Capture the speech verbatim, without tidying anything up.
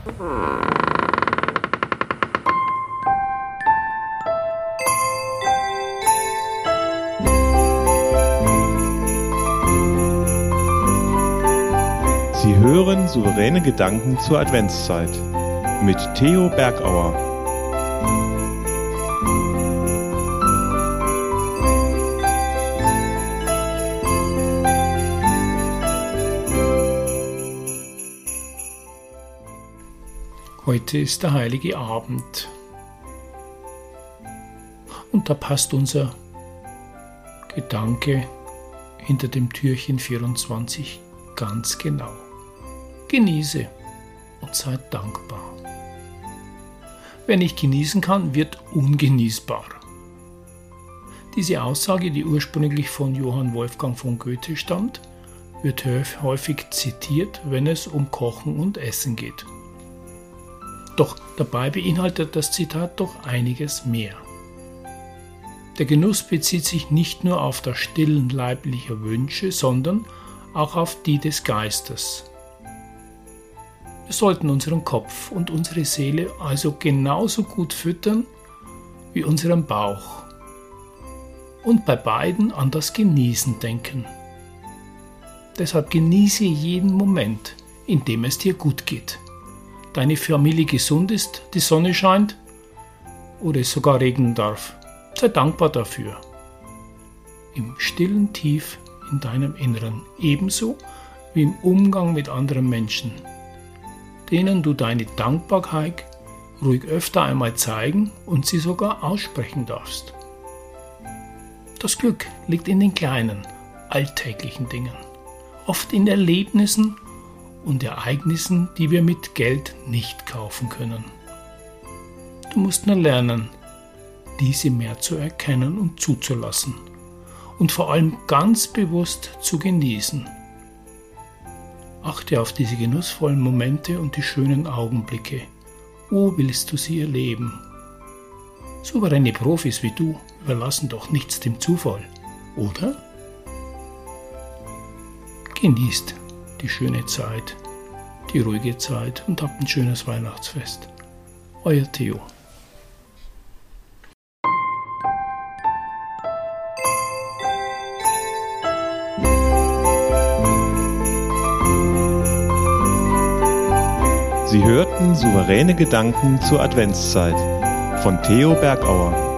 Sie hören souveräne Gedanken zur Adventszeit mit Theo Bergauer. Heute ist der heilige Abend und da passt unser Gedanke hinter dem Türchen vierundzwanzig ganz genau. Genieße und sei dankbar. Wer nicht genießen kann, wird ungenießbar. Diese Aussage, die ursprünglich von Johann Wolfgang von Goethe stammt, wird häufig zitiert, wenn es um Kochen und Essen geht. Doch dabei beinhaltet das Zitat doch einiges mehr. Der Genuss bezieht sich nicht nur auf das Stillen leiblicher Wünsche, sondern auch auf die des Geistes. Wir sollten unseren Kopf und unsere Seele also genauso gut füttern wie unseren Bauch und bei beiden an das Genießen denken. Deshalb genieße jeden Moment, in dem es dir gut geht. Deine Familie gesund ist, die Sonne scheint oder es sogar regnen darf. Sei dankbar dafür. Im stillen Tief in deinem Inneren, ebenso wie im Umgang mit anderen Menschen, denen du deine Dankbarkeit ruhig öfter einmal zeigen und sie sogar aussprechen darfst. Das Glück liegt in den kleinen, alltäglichen Dingen, oft in Erlebnissen und Ereignissen, die wir mit Geld nicht kaufen können. Du musst nur lernen, diese mehr zu erkennen und zuzulassen und vor allem ganz bewusst zu genießen. Achte auf diese genussvollen Momente und die schönen Augenblicke. Wo willst du sie erleben? Souveräne Profis wie du überlassen doch nichts dem Zufall, oder? Genießt die schöne Zeit, die ruhige Zeit und habt ein schönes Weihnachtsfest. Euer Theo. Sie hörten souveräne Gedanken zur Adventszeit von Theo Bergauer.